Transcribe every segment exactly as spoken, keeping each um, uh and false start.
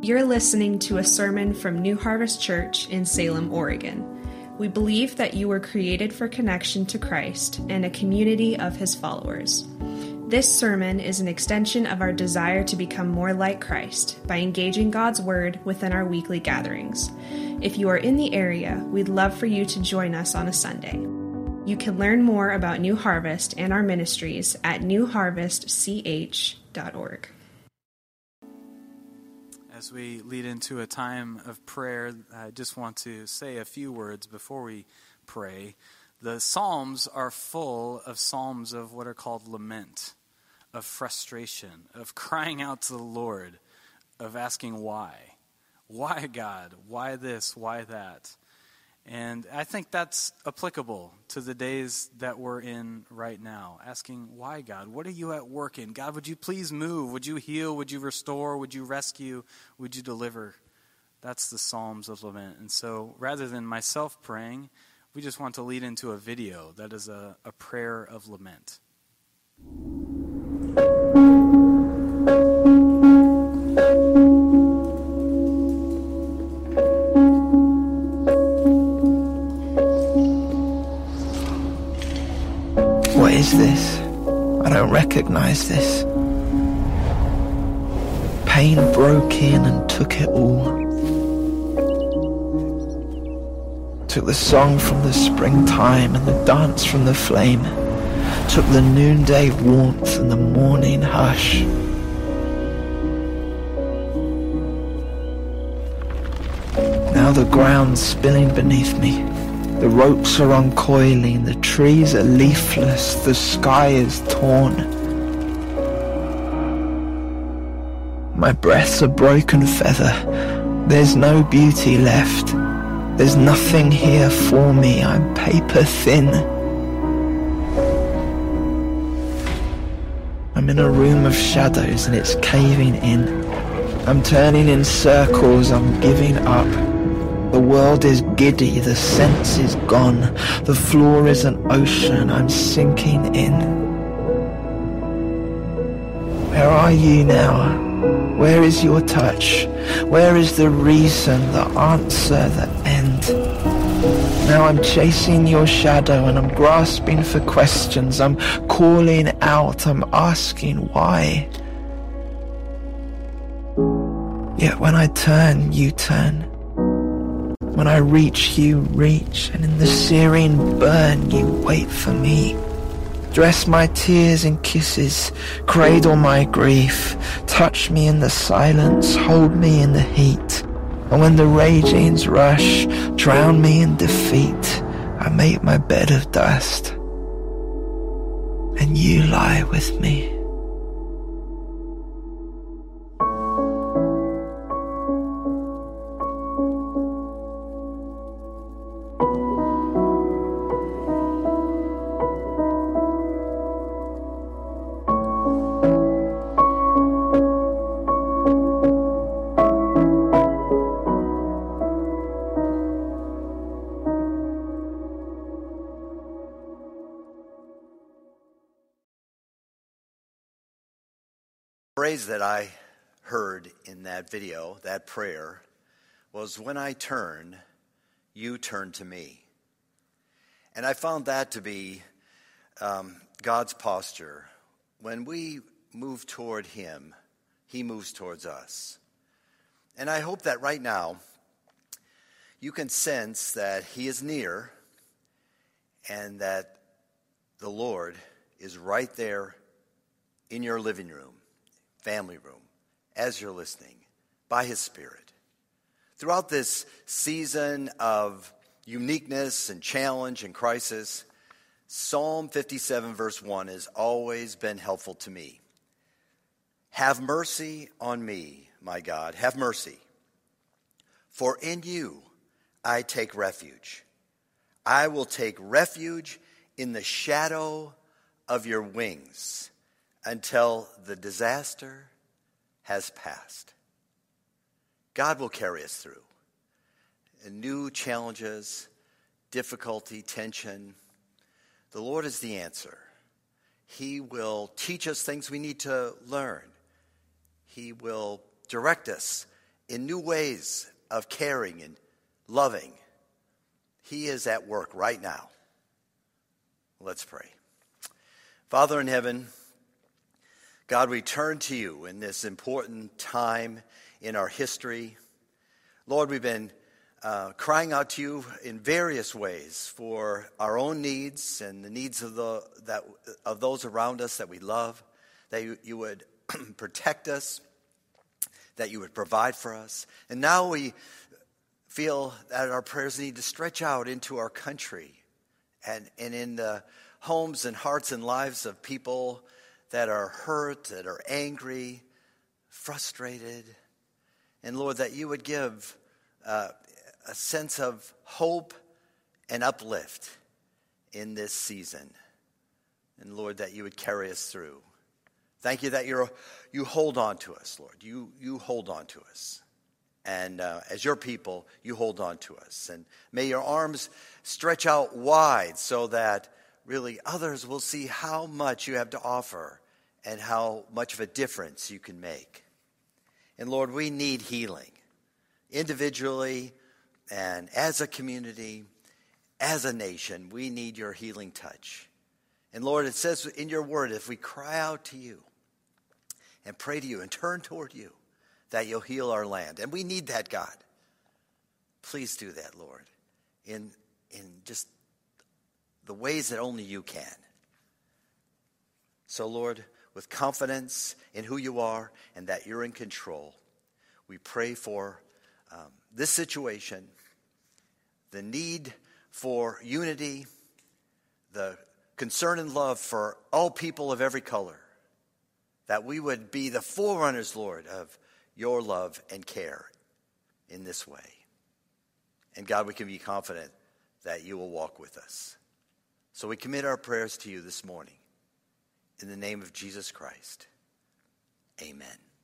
You're listening to a sermon from New Harvest Church in Salem, Oregon. We believe that you were created for connection to Christ and a community of His followers. This sermon is an extension of our desire to become more like Christ by engaging God's Word within our weekly gatherings. If you are in the area, we'd love for you to join us on a Sunday. You can learn more about New Harvest and our ministries at new harvest c h dot org. As we lead into a time of prayer, I just want to say a few words before we pray. The Psalms are full of psalms of what are called lament, of frustration, of crying out to the Lord, of asking why. Why, God? Why this? Why that? And I think that's applicable to the days that we're in right now. Asking, why, God? What are you at work in? God, would you please move? Would you heal? Would you restore? Would you rescue? Would you deliver? That's the Psalms of Lament. And so rather than myself praying, we just want to lead into a video that is a, a prayer of lament. What is this? I don't recognize this. Pain broke in and took it all. Took the song from the springtime and the dance from the flame. Took the noonday warmth and the morning hush. Now the ground's spilling beneath me. The ropes are uncoiling, the trees are leafless, the sky is torn. My breath's a broken feather, there's no beauty left. There's nothing here for me, I'm paper thin. I'm in a room of shadows and it's caving in. I'm turning in circles, I'm giving up. The world is giddy, the sense is gone. The floor is an ocean, I'm sinking in. Where are you now? Where is your touch? Where is the reason, the answer, the end? Now I'm chasing your shadow and I'm grasping for questions. I'm calling out, I'm asking why. Yet when I turn, you turn. When I reach, you reach, and in the searing burn, you wait for me. Dress my tears in kisses, cradle my grief, touch me in the silence, hold me in the heat. And when the ragings rush, drown me in defeat, I make my bed of dust, and you lie with me. Phrase that I heard in that video, that prayer, was when I turn, you turn to me. And I found that to be um, God's posture. When we move toward Him, He moves towards us. And I hope that right now you can sense that He is near and that the Lord is right there in your living room, family room, as you're listening, by His Spirit. Throughout this season of uniqueness and challenge and crisis, Psalm fifty-seven verse one has always been helpful to me. Have mercy on me, my God, have mercy. For in you I take refuge. I will take refuge in the shadow of your wings until the disaster has passed. God will carry us through. And new challenges, difficulty, tension. The Lord is the answer. He will teach us things we need to learn. He will direct us in new ways of caring and loving. He is at work right now. Let's pray. Father in heaven, God, we turn to you in this important time in our history. Lord, we've been uh, crying out to you in various ways for our own needs and the needs of the that of those around us that we love, that you, you would protect us, that you would provide for us. And now we feel that our prayers need to stretch out into our country and, and in the homes and hearts and lives of people that are hurt, that are angry, frustrated. And Lord, that you would give uh, a sense of hope and uplift in this season. And Lord, that you would carry us through. Thank you that you're, you hold on to us, Lord. You, you hold on to us. And uh, as your people, you hold on to us. And may your arms stretch out wide so that really others will see how much you have to offer and how much of a difference you can make. And Lord, we need healing individually and as a community, as a nation. We need your healing touch. And Lord, it says in your word, if we cry out to you and pray to you and turn toward you, that you'll heal our land. And we need that, God. Please do that, Lord, in, in just the ways that only you can. So, Lord, with confidence in who you are and that you're in control, we pray for um, this situation, the need for unity, the concern and love for all people of every color, that we would be the forerunners, Lord, of your love and care in this way. And God, we can be confident that you will walk with us. So we commit our prayers to you this morning. In the name of Jesus Christ, amen.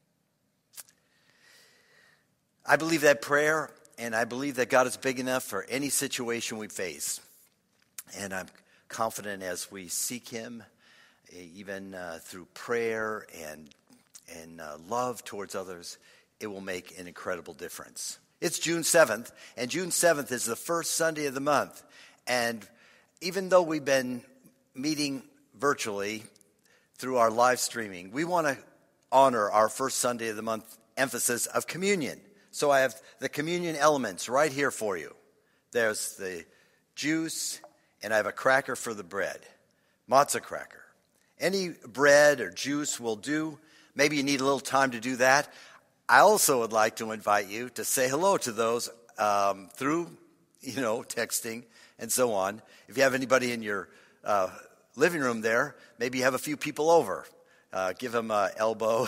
I believe that prayer, and I believe that God is big enough for any situation we face. And I'm confident as we seek him, even uh, through prayer and, and uh, love towards others, it will make an incredible difference. It's June seventh, and June seventh is the first Sunday of the month. And even though we've been meeting virtually through our live streaming, we want to honor our first Sunday of the month emphasis of communion. So I have the communion elements right here for you. There's the juice, and I have a cracker for the bread, matzah cracker. Any bread or juice will do. Maybe you need a little time to do that. I also would like to invite you to say hello to those um, through, you know, texting and so on. If you have anybody in your uh, living room there, maybe you have a few people over. Uh, give them an elbow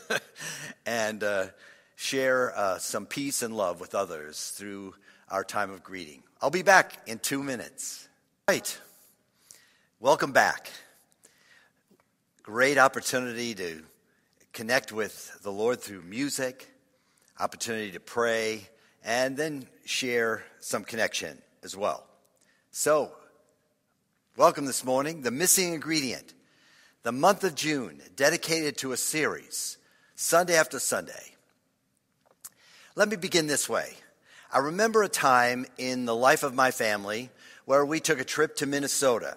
and uh, share uh, some peace and love with others through our time of greeting. I'll be back in two minutes. Right. Welcome back. Great opportunity to connect with the Lord through music, opportunity to pray, and then share some connection as well. So, welcome this morning. The missing ingredient, the month of June, dedicated to a series, Sunday after Sunday. Let me begin this way. I remember a time in the life of my family where we took a trip to Minnesota.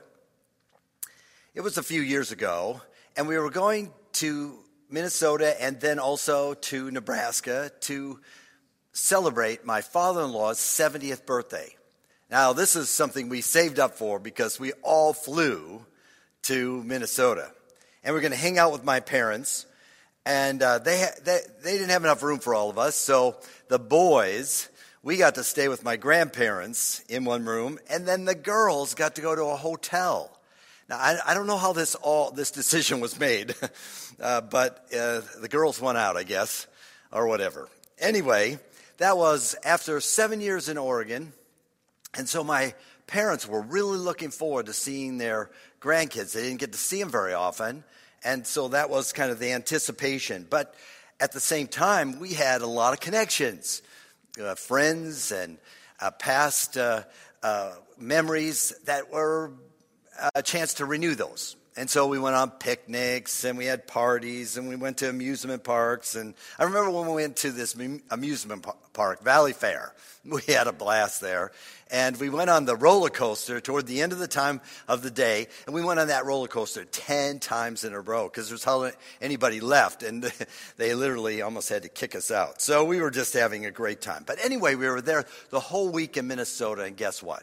It was a few years ago, and we were going to Minnesota and then also to Nebraska to celebrate my father-in-law's seventieth birthday. Now, this is something we saved up for because we all flew to Minnesota. And we're going to hang out with my parents. And uh, they, ha- they they didn't have enough room for all of us. So the boys, we got to stay with my grandparents in one room. And then the girls got to go to a hotel. Now, I, I don't know how this all this decision was made. uh, but uh, the girls won out, I guess, or whatever. Anyway, that was after seven years in Oregon. And so my parents were really looking forward to seeing their grandkids. They didn't get to see them very often, and so that was kind of the anticipation. But at the same time, we had a lot of connections, uh, friends and uh, past uh, uh, memories that were a chance to renew those. And so we went on picnics, and we had parties, and we went to amusement parks. And I remember when we went to this amusement park, Valley Fair. We had a blast there. And we went on the roller coaster toward the end of the time of the day, and we went on that roller coaster ten times in a row because there's hardly anybody left, and they literally almost had to kick us out. So we were just having a great time. But anyway, we were there the whole week in Minnesota, and guess what?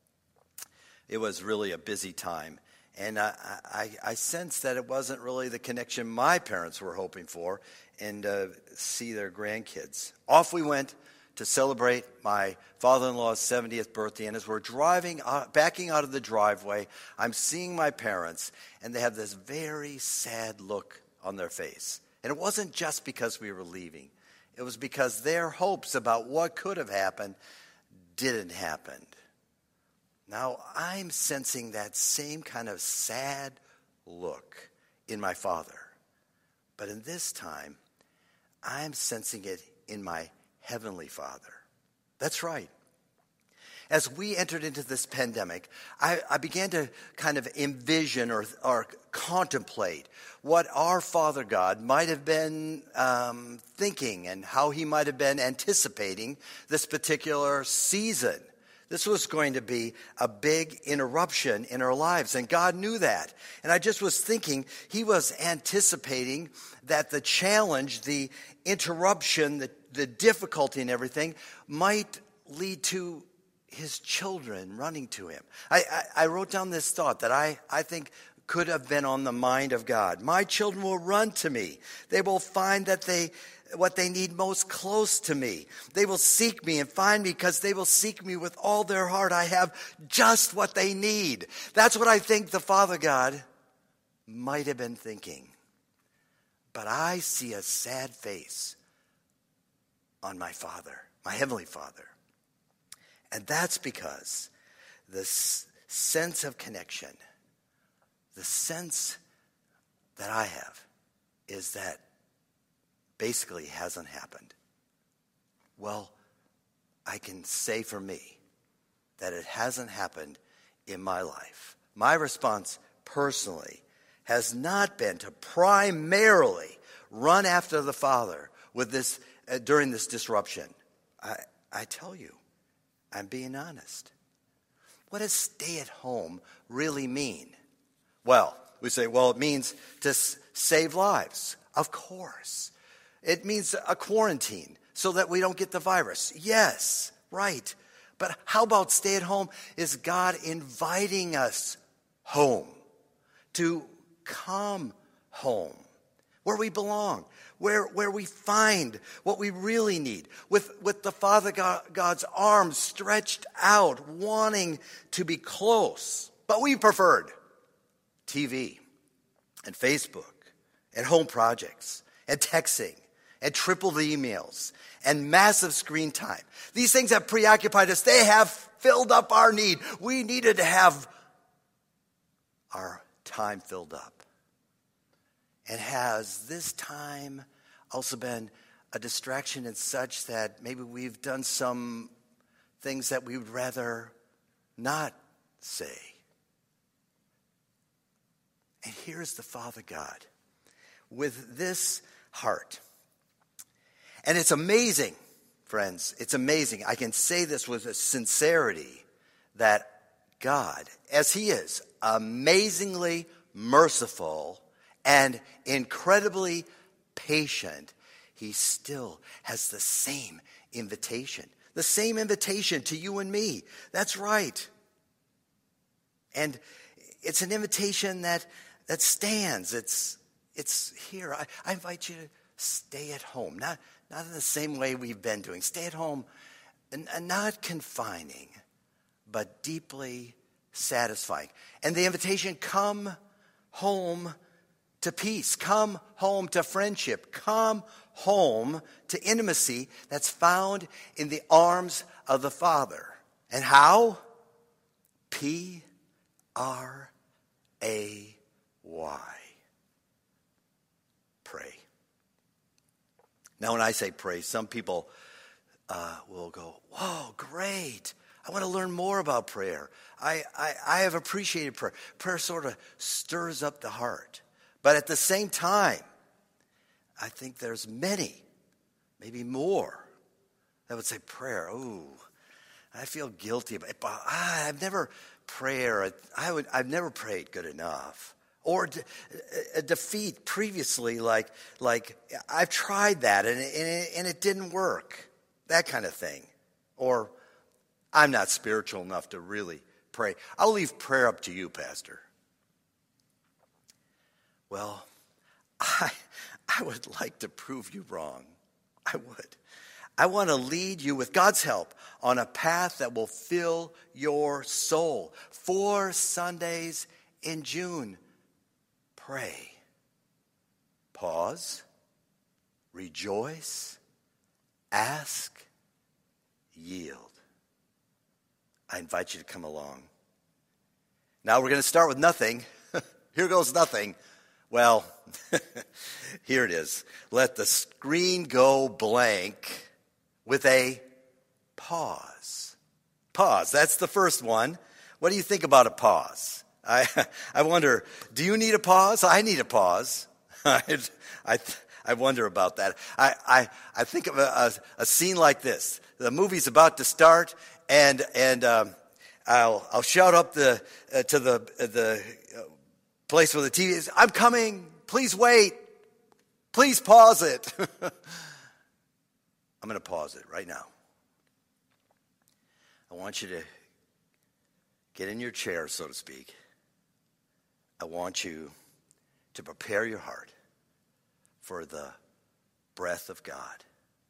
It was really a busy time. And I, I, I sensed that it wasn't really the connection my parents were hoping for and uh, see their grandkids. Off we went to celebrate my father-in-law's seventieth birthday. And as we're driving, out, backing out of the driveway, I'm seeing my parents, and they have this very sad look on their face. And it wasn't just because we were leaving. It was because their hopes about what could have happened didn't happen. Now, I'm sensing that same kind of sad look in my father. But in this time, I'm sensing it in my Heavenly Father. That's right. As we entered into this pandemic, I, I began to kind of envision or, or contemplate what our Father God might have been um, thinking and how he might have been anticipating this particular season. This was going to be a big interruption in our lives, and God knew that. And I just was thinking he was anticipating that the challenge, the interruption, the, the difficulty and everything might lead to his children running to him. I, I, I wrote down this thought that I, I think could have been on the mind of God. My children will run to me. They will find that they what they need most close to me. They will seek me and find me because they will seek me with all their heart. I have just what they need. That's what I think the Father God might have been thinking. But I see a sad face on my Father, my Heavenly Father. And that's because this sense of connection, the sense that I have is that basically hasn't happened. Well, I can say for me that it hasn't happened in my life. My response personally has not been to primarily run after the Father with this uh, during this disruption. I, I tell you, I'm being honest. What does stay at home really mean? Well, we say, well, it means to s- save lives. Of course. It means a quarantine so that we don't get the virus. Yes, right. But how about stay at home? Is God inviting us home, to come home, where we belong, where, where we find what we really need, with, with the Father God, God's arms stretched out, wanting to be close. But we preferred T V and Facebook and home projects and texting and triple the emails, and massive screen time. These things have preoccupied us. They have filled up our need. We needed to have our time filled up. And has this time also been a distraction in such that maybe we've done some things that we would rather not say? And here's the Father God with this heart. And it's amazing, friends, it's amazing. I can say this with a sincerity that God, as he is, amazingly merciful and incredibly patient, he still has the same invitation. The same invitation to you and me. That's right. And it's an invitation that, that stands. It's, it's here. I, I invite you to stay at home. Not Not in the same way we've been doing. Stay at home, and, and not confining, but deeply satisfying. And the invitation, come home to peace. Come home to friendship. Come home to intimacy that's found in the arms of the Father. And how? P R A Y. Pray. Now, when I say pray, some people uh, will go, whoa, great. I want to learn more about prayer. I, I, I have appreciated prayer. Prayer sort of stirs up the heart. But at the same time, I think there's many, maybe more, that would say prayer. Ooh, I feel guilty about it. Ah, I've never prayer. I would. I've never prayed good enough. Or de- a defeat previously, like like I've tried that and and it, and it didn't work. That kind of thing. Or I'm not spiritual enough to really pray. I'll leave prayer up to you, Pastor. Well, I I would like to prove you wrong. I would. I want to lead you with God's help on a path that will fill your soul. Four Sundays in June. Pray. Pause. Rejoice. Ask. Yield. I invite you to come along. Now we're going to start with nothing. Here goes nothing. Well, here it is. Let the screen go blank with a pause. Pause. That's the first one. What do you think about a pause? I I wonder, do you need a pause? I need a pause. I I, I wonder about that. I, I, I think of a, a, a scene like this. The movie's about to start, and and um, I'll I'll shout up the uh, to the uh, the uh, place where the T V is. I'm coming. Please wait. Please pause it. I'm going to pause it right now. I want you to get in your chair, so to speak. I want you to prepare your heart for the breath of God.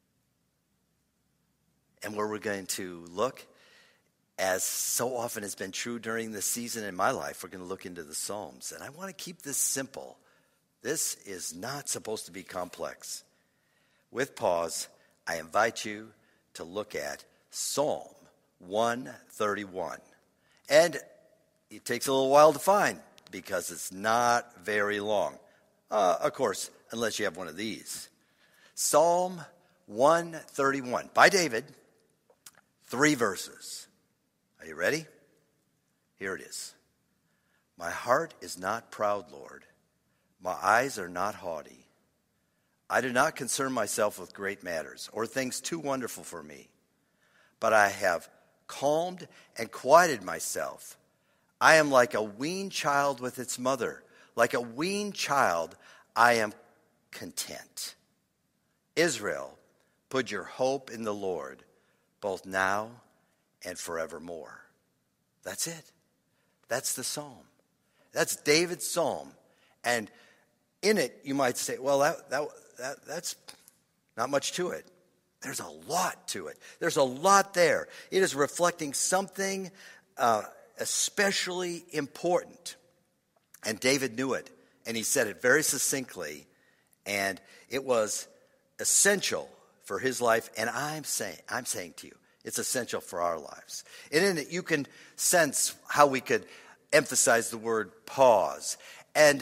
And where we're going to look, as so often has been true during this season in my life, we're going to look into the Psalms. And I want to keep this simple. This is not supposed to be complex. With pause, I invite you to look at Psalm one thirty-one. And it takes a little while to find because it's not very long. Uh, of course, unless you have one of these. Psalm one thirty-one by David, three verses. Are you ready? Here it is. My heart is not proud, Lord. My eyes are not haughty. I do not concern myself with great matters or things too wonderful for me, but I have calmed and quieted myself. I am like a weaned child with its mother. Like a weaned child, I am content. Israel, put your hope in the Lord, both now and forevermore. That's it. That's the psalm. That's David's psalm. And in it, you might say, well, that, that, that that's not much to it. There's a lot to it. There's a lot there. It is reflecting something uh, especially important. And David knew it. And he said it very succinctly. And it was essential for his life. And I'm saying, I'm saying to you, it's essential for our lives. And in it, you can sense how we could emphasize the word pause. And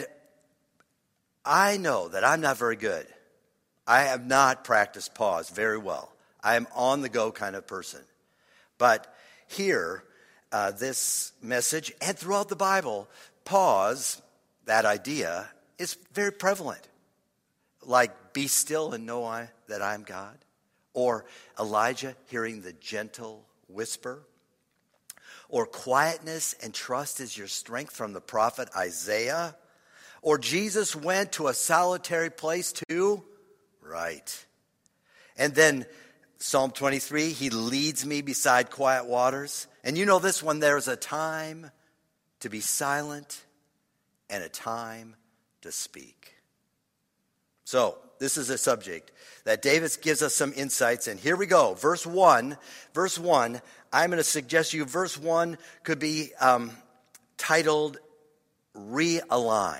I know that I'm not very good. I have not practiced pause very well. I am on the go kind of person. But here, uh, this message, and throughout the Bible, pause, that idea, is very prevalent. Like, be still and know I, that I am God. Or Elijah hearing the gentle whisper. Or quietness and trust is your strength from the prophet Isaiah. Or Jesus went to a solitary place to right. And then Psalm twenty-three, he leads me beside quiet waters. And you know this one, there's a time to be silent and a time to speak. So this is a subject that David gives us some insights. And here we go. Verse one, verse one, I'm going to suggest you verse one could be um, titled Realign.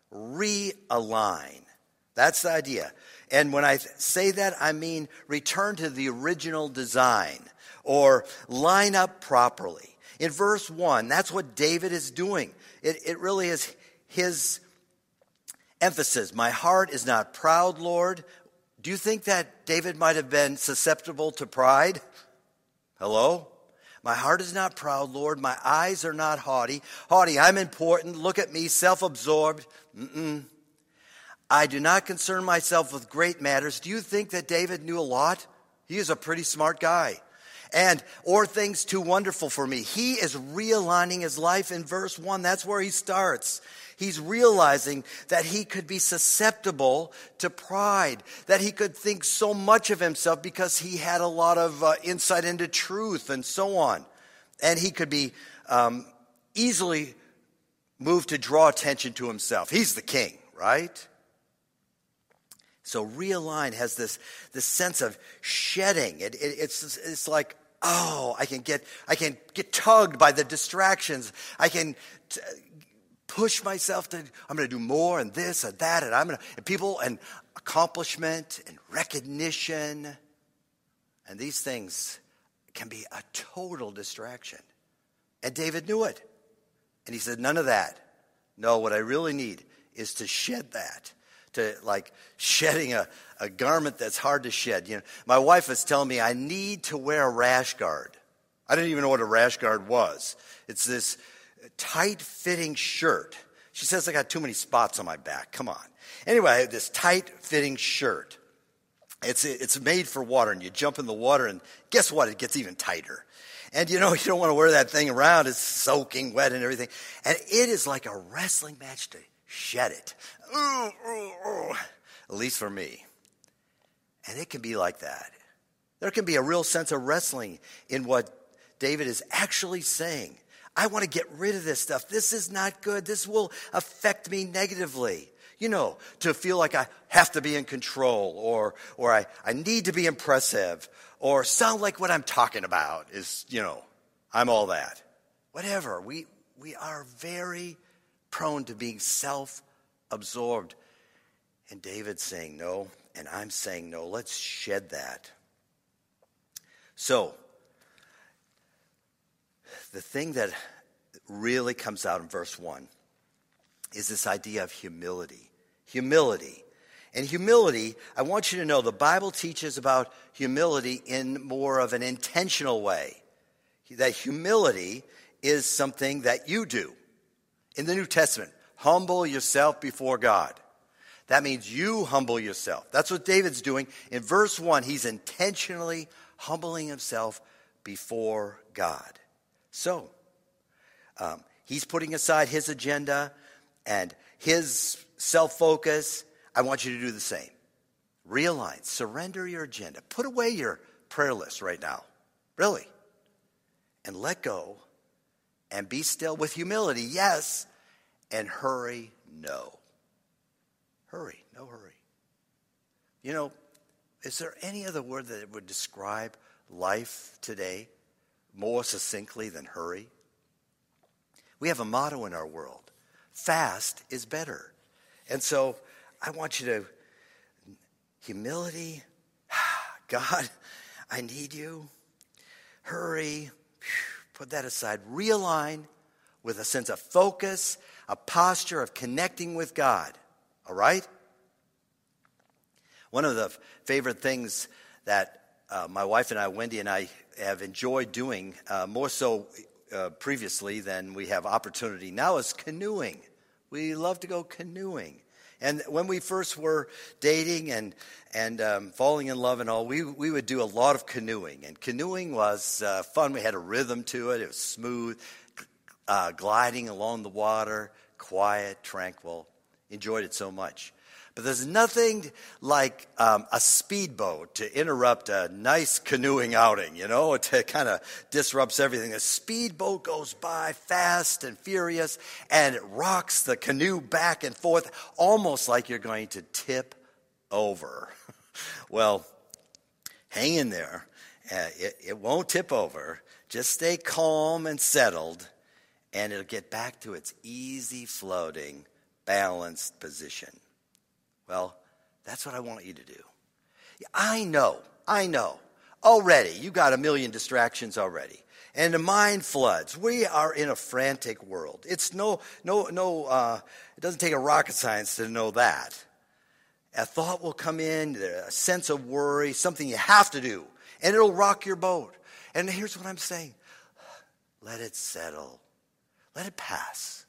Realign. That's the idea. And when I say that, I mean return to the original design or line up properly. In verse one, that's what David is doing. It, it really is his emphasis. My heart is not proud, Lord. Do you think that David might have been susceptible to pride? Hello? My heart is not proud, Lord. My eyes are not haughty. Haughty, I'm important. Look at me, self-absorbed. Mm-mm. I do not concern myself with great matters. Do you think that David knew a lot? He is a pretty smart guy. And, or things too wonderful for me. He is realigning his life in verse one. That's where he starts. He's realizing that he could be susceptible to pride, that he could think so much of himself because he had a lot of uh, insight into truth and so on. And he could be um, easily moved to draw attention to himself. He's the king, right? So realign has this, this sense of shedding. It, it, it's, it's like, oh, I can get I can get tugged by the distractions. I can t- push myself to, I'm going to do more and this and that, and I'm going to, and people, and accomplishment and recognition. And these things can be a total distraction. And David knew it. And he said, none of that. No, what I really need is to shed that. To like shedding a, a garment that's hard to shed. You know, my wife was telling me I need to wear a rash guard. I didn't even know what a rash guard was. It's this tight-fitting shirt. She says I got too many spots on my back. Come on. Anyway, I have this tight-fitting shirt. It's it's made for water, and you jump in the water, and guess what? It gets even tighter. And, you know, you don't want to wear that thing around. It's soaking wet and everything. And it is like a wrestling match to shed it. Ooh, ooh, ooh. At least for me. And it can be like that. There can be a real sense of wrestling in what David is actually saying. I want to get rid of this stuff. This is not good. This will affect me negatively. You know, to feel like I have to be in control, or or I, I need to be impressive, or sound like what I'm talking about is, you know, I'm all that. Whatever. We we are very prone to being self-absorbed. And David's saying no, and I'm saying no. Let's shed that. So, the thing that really comes out in verse one is this idea of humility. Humility. And humility, I want you to know, the Bible teaches about humility in more of an intentional way. That humility is something that you do. In the New Testament, humble yourself before God. That means you humble yourself. That's what David's doing. In verse one, he's intentionally humbling himself before God. So, um, he's putting aside his agenda and his self-focus. I want you to do the same. Realign. Surrender your agenda. Put away your prayer list right now. Really. And let go. And be still with humility, yes. And hurry, no. Hurry, no hurry. You know, is there any other word that would describe life today more succinctly than hurry? We have a motto in our world. Fast is better. And so I want you to, humility, God, I need you. Hurry, put that aside. Realign with a sense of focus, a posture of connecting with God. All right? One of the favorite things that uh, my wife and I, Wendy and I, have enjoyed doing, uh, more so uh, previously than we have opportunity now, is canoeing. We love to go canoeing. And when we first were dating and and um, falling in love and all, we we would do a lot of canoeing. And canoeing was uh, fun. We had a rhythm to it. It was smooth, uh, gliding along the water, quiet, tranquil. Enjoyed it so much. But there's nothing like um, a speedboat to interrupt a nice canoeing outing, you know. It kind of disrupts everything. A speedboat goes by fast and furious, and it rocks the canoe back and forth, almost like you're going to tip over. Well, hang in there. Uh, it, it won't tip over. Just stay calm and settled, and it'll get back to its easy floating, balanced position. Well, that's what I want you to do. I know, I know. Already, you got a million distractions already. And the mind floods. We are in a frantic world. It's no, no, no, uh, it doesn't take a rocket science to know that. A thought will come in, a sense of worry, something you have to do, and it'll rock your boat. And here's what I'm saying. Let it settle. Let it pass.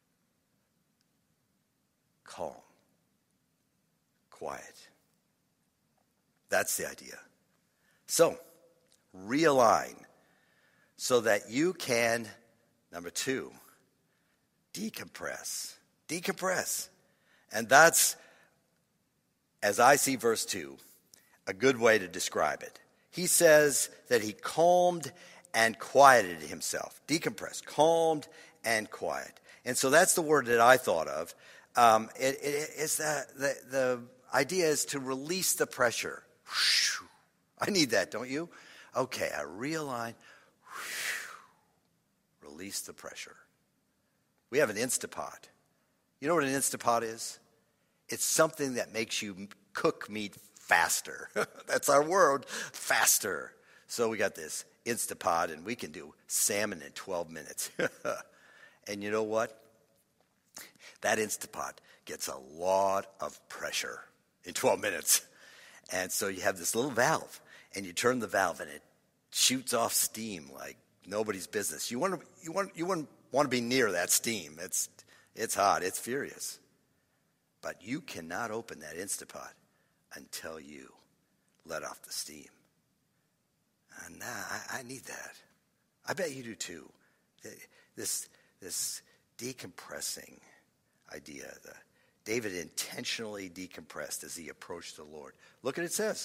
Calm. Quiet. That's the idea. So, realign so that you can, number two, decompress. Decompress. And that's, as I see verse two, a good way to describe it. He says that he calmed and quieted himself. Decompressed, calmed and quiet. And so that's the word that I thought of. Um, it, it, it's the, the, the idea is to release the pressure. I need that, don't you? Okay, I realign. Release the pressure. We have an Instapot. You know what an Instapot is? It's something that makes you cook meat faster. That's our word, faster. So we got this Instapot, and we can do salmon in twelve minutes. And you know what? That Instapot gets a lot of pressure in twelve minutes. And so you have this little valve, and you turn the valve, and it shoots off steam like nobody's business. You want to, you want, you wouldn't want to be near that steam. It's, it's hot. It's furious. But you cannot open that Instapot until you let off the steam. And nah, I, I need that. I bet you do too. This, this decompressing idea. The, David intentionally decompressed as he approached the Lord. Look at it says.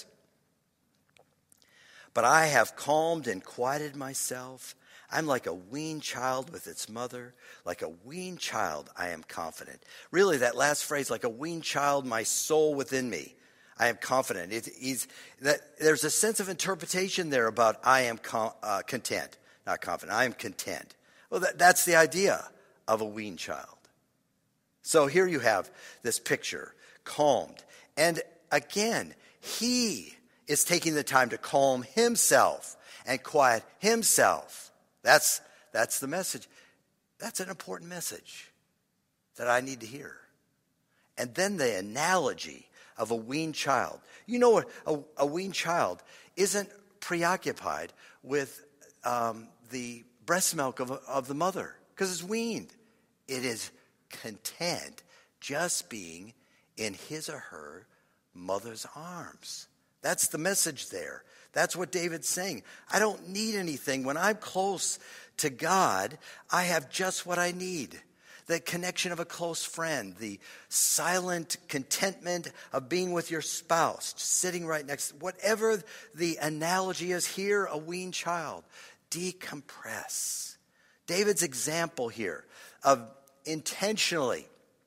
But I have calmed and quieted myself. I'm like a weaned child with its mother. Like a weaned child, I am confident. Really, that last phrase, like a weaned child, my soul within me. I am confident. It, he's, that, there's a sense of interpretation there about I am com, uh, content. Not confident. I am content. Well, that, that's the idea of a weaned child. So here you have this picture, calmed. And again, he is taking the time to calm himself and quiet himself. That's, that's the message. That's an important message that I need to hear. And then the analogy of a weaned child. You know, a, a weaned child isn't preoccupied with um, the breast milk of, of the mother because it's weaned. It is content just being in his or her mother's arms. That's the message there. That's what David's saying. I don't need anything. When I'm close to God, I have just what I need. The connection of a close friend, the silent contentment of being with your spouse, sitting right next, whatever the analogy is here, a weaned child. Decompress. David's example here of intentionally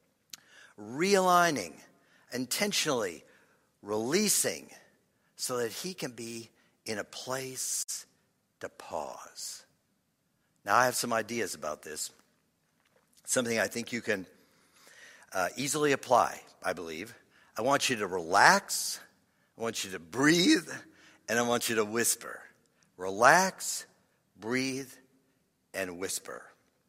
realigning, intentionally releasing so that he can be in a place to pause. Now, I have some ideas about this. Something I think you can uh, easily apply, I believe. I want you to relax, I want you to breathe, and I want you to whisper. Relax, breathe, and whisper.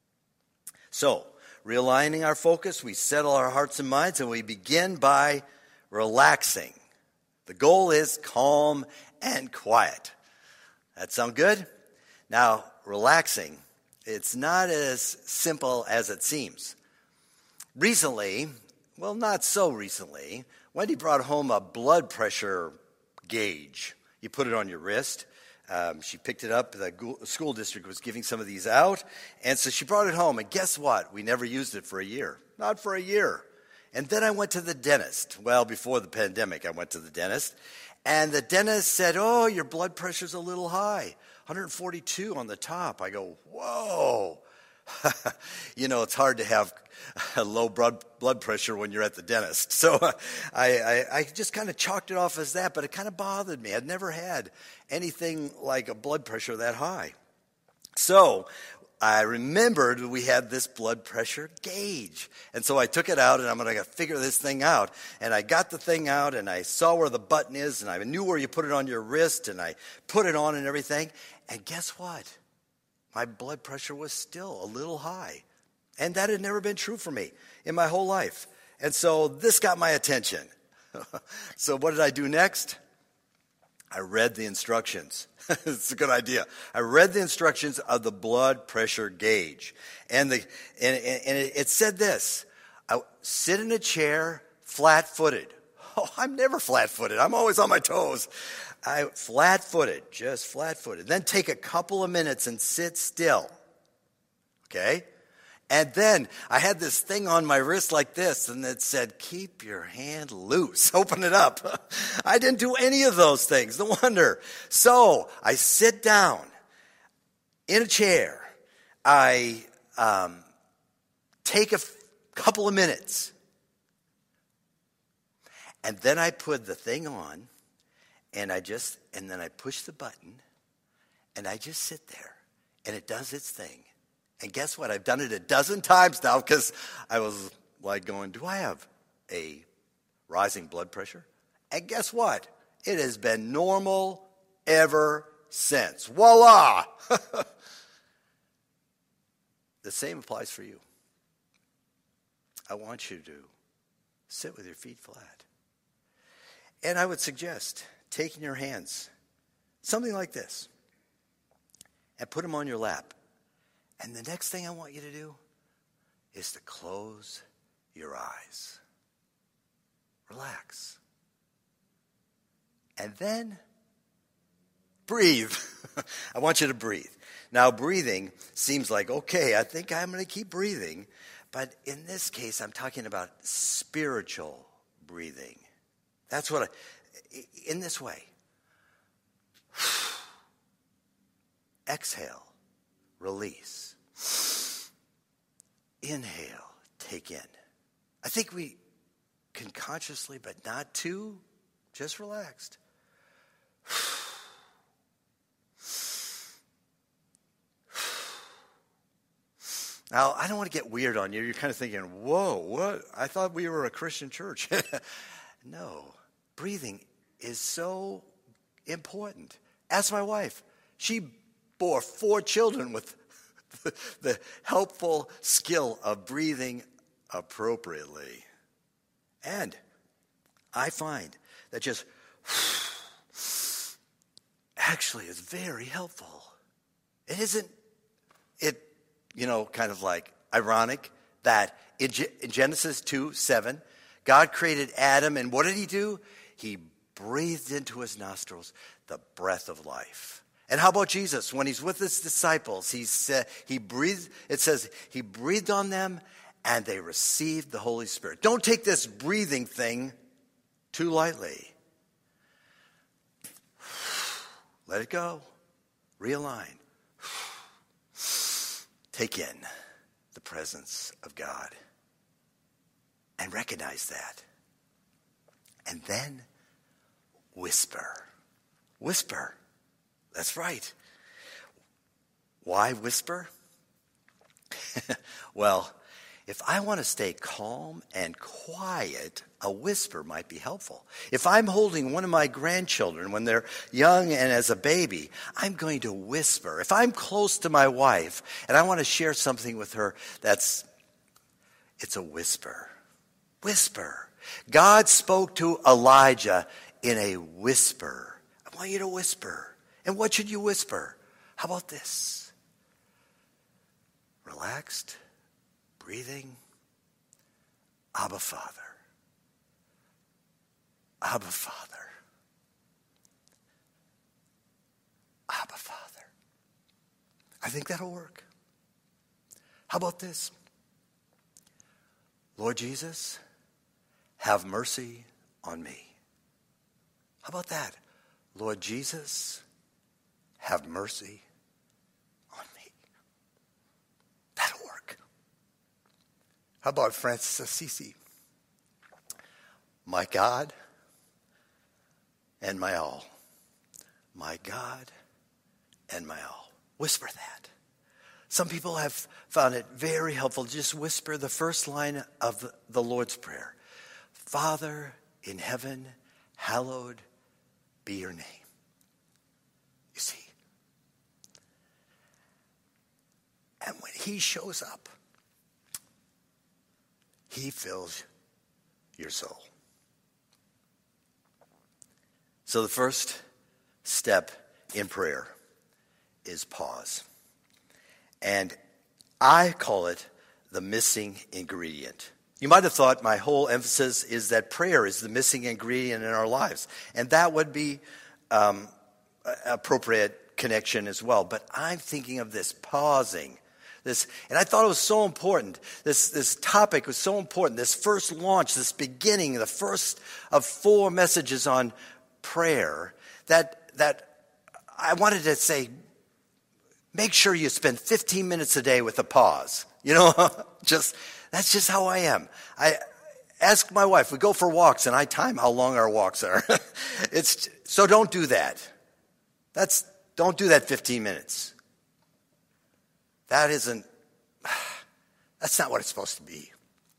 So, realigning our focus, we settle our hearts and minds, and we begin by relaxing. The goal is calm and quiet. That sound good? Now, relaxing, it's not as simple as it seems. Recently, well, not so recently, Wendy brought home a blood pressure gauge. You put it on your wrist. Um, she picked it up. The school district was giving some of these out. And so she brought it home. And guess what? We never used it for a year. Not for a year. And then I went to the dentist. Well, before the pandemic, I went to the dentist. And the dentist said, oh, your blood pressure's a little high. one forty-two on the top. I go, whoa. You know, it's hard to have a low blood blood pressure when you're at the dentist. So I, I, I just kind of chalked it off as that, but it kind of bothered me. I'd never had anything like a blood pressure that high. So I remembered we had this blood pressure gauge. And so I took it out, and I'm going to figure this thing out. And I got the thing out, and I saw where the button is, and I knew where you put it on your wrist, and I put it on and everything. And guess what? My blood pressure was still a little high. And that had never been true for me in my whole life. And so this got my attention. So what did I do next? I read the instructions. It's a good idea. I read the instructions of the blood pressure gauge. And, the, and, and it said this, I sit in a chair flat-footed. Oh, I'm never flat-footed. I'm always on my toes. I flat-footed, just flat-footed. Then take a couple of minutes and sit still. Okay? And then I had this thing on my wrist like this, and it said, keep your hand loose. Open it up. I didn't do any of those things. No wonder. So I sit down in a chair. I um, take a f- couple of minutes. And then I put the thing on, and I just, and then I push the button, and I just sit there, and it does its thing. And guess what? I've done it a dozen times now because I was like going, do I have a rising blood pressure? And guess what? It has been normal ever since. Voila! The same applies for you. I want you to sit with your feet flat. And I would suggest taking your hands, something like this, and put them on your lap. And the next thing I want you to do is to close your eyes. Relax. And then breathe. I want you to breathe. Now, breathing seems like, okay, I think I'm going to keep breathing. But in this case, I'm talking about spiritual breathing. That's what I, in this way. Exhale, release. Inhale, take in. I think we can consciously, but not too, just relaxed. Now, I don't want to get weird on you. You're kind of thinking, whoa, what? I thought we were a Christian church. No, breathing is so important. Ask my wife. She bore four children with the, the helpful skill of breathing appropriately. And I find that just actually is very helpful. It isn't, it, you know, kind of like ironic that in, G- in Genesis two seven, God created Adam, and what did he do? He breathed into his nostrils the breath of life. And how about Jesus? When he's with his disciples, he said, he breathed, it says, he breathed on them, and they received the Holy Spirit. Don't take this breathing thing too lightly. Let it go. Realign. Take in the presence of God. And recognize that. And then whisper. Whisper. That's right. Why whisper? Well, if I want to stay calm and quiet, a whisper might be helpful. If I'm holding one of my grandchildren when they're young and as a baby, I'm going to whisper. If I'm close to my wife and I want to share something with her, that's, it's a whisper. Whisper. God spoke to Elijah in a whisper. I want you to whisper. And what should you whisper? How about this? Relaxed, breathing. Abba, Father. Abba, Father. Abba, Father. I think that'll work. How about this? Lord Jesus, have mercy on me. How about that? Lord Jesus, have mercy on me. That'll work. How about Francis Assisi? My God and my all. My God and my all. Whisper that. Some people have found it very helpful to just whisper the first line of the Lord's Prayer. Father in heaven, hallowed be your name. You see? And when he shows up, he fills your soul. So the first step in prayer is pause. And I call it the missing ingredient. You might have thought my whole emphasis is that prayer is the missing ingredient in our lives. And that would be um, appropriate connection as well. But I'm thinking of this pausing. This, and I thought it was so important. This, this topic was so important. This first launch, this beginning, the first of four messages on prayer, that, that I wanted to say, make sure you spend fifteen minutes a day with a pause. You know, just that's just how I am. I ask my wife, we go for walks, and I time how long our walks are. It's so don't do that. That's don't do that fifteen minutes. That isn't, that's not what it's supposed to be.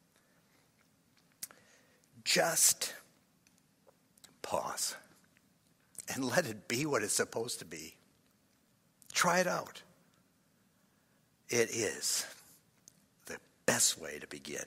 Just pause and let it be what it's supposed to be. Try it out. It is the best way to begin.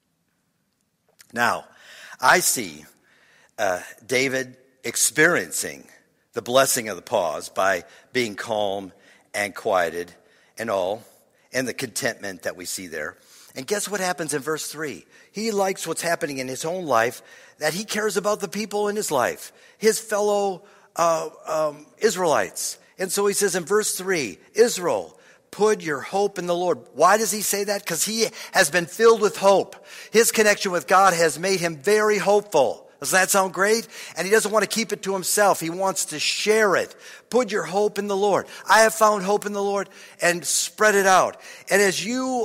Now, I see uh, David experiencing the blessing of the pause by being calm and quieted and all, and the contentment that we see there. And guess what happens in verse three? He likes what's happening in his own life, that he cares about the people in his life, his fellow uh, um, Israelites. And so he says in verse three, Israel, put your hope in the Lord. Why does he say that? Because he has been filled with hope. His connection with God has made him very hopeful. Doesn't that sound great? And he doesn't want to keep it to himself. He wants to share it. Put your hope in the Lord. I have found hope in the Lord, and spread it out. And as you,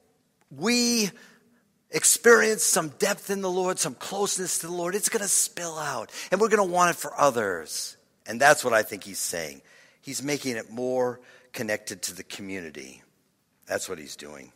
we experience some depth in the Lord, some closeness to the Lord, it's going to spill out. And we're going to want it for others. And that's what I think he's saying. He's making it more connected to the community. That's what he's doing.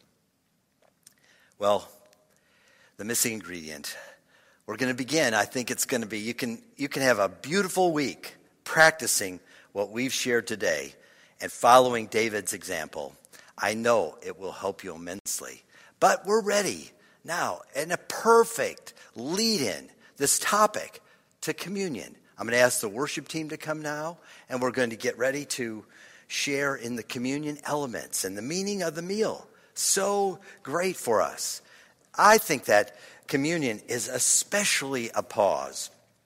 Well, the missing ingredient. We're going to begin. I think it's going to be, you can you can have a beautiful week practicing what we've shared today and following David's example. I know it will help you immensely. But we're ready now, and a perfect lead-in, this topic, to communion. I'm going to ask the worship team to come now, and we're going to get ready to share in the communion elements and the meaning of the meal. So great for us. I think that communion is especially a pause.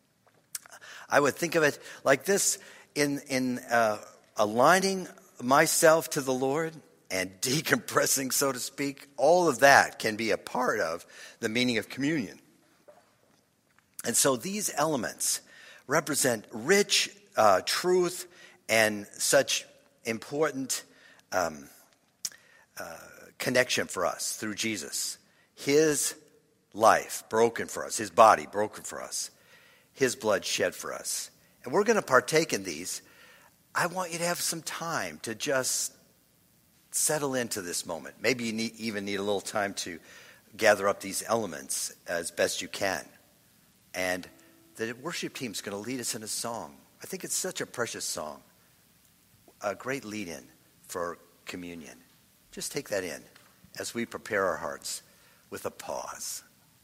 I would think of it like this, in, in uh, aligning myself to the Lord and decompressing, so to speak. All of that can be a part of the meaning of communion. And so these elements represent rich uh, truth and such important um, uh, connection for us through Jesus. His life broken for us, his body broken for us, his blood shed for us. And we're going to partake in these. I want you to have some time to just settle into this moment. Maybe you need, even need a little time to gather up these elements as best you can. And the worship team's going to lead us in a song. I think it's such a precious song, a great lead-in for communion. Just take that in as we prepare our hearts with a pause.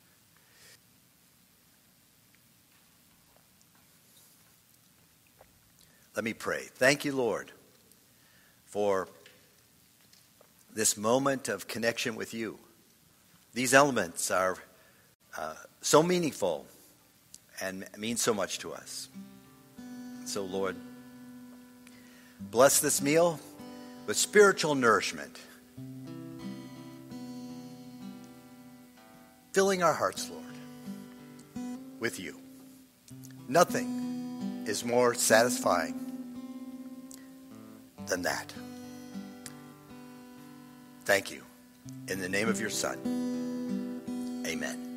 Let me pray. Thank you, Lord, for this moment of connection with you. These elements are uh, so meaningful and mean so much to us. So, Lord, bless this meal with spiritual nourishment, filling our hearts, Lord, with you. Nothing is more satisfying than that. Thank you. In the name of your Son, amen.